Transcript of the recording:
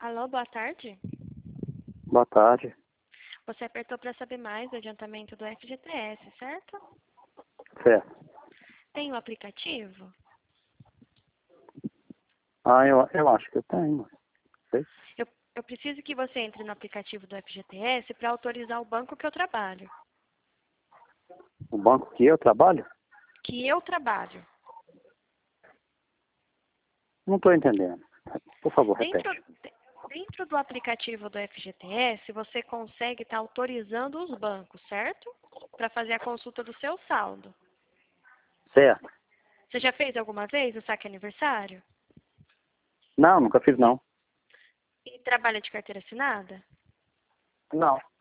Alô, boa tarde. Boa tarde. Você apertou para saber mais do adiantamento do FGTS, certo? Certo. Tem o aplicativo? Eu acho que eu tenho. Sei. Eu preciso que você entre no aplicativo do FGTS para autorizar o banco que eu trabalho. O banco que eu trabalho? Que eu trabalho. Não estou entendendo. Por favor, Dentro, repete. dentro do aplicativo do FGTS, você consegue estar autorizando os bancos, certo? Para fazer a consulta do seu saldo. Certo. Você já fez alguma vez o saque aniversário? Não, nunca fiz não. E trabalha de carteira assinada? Não.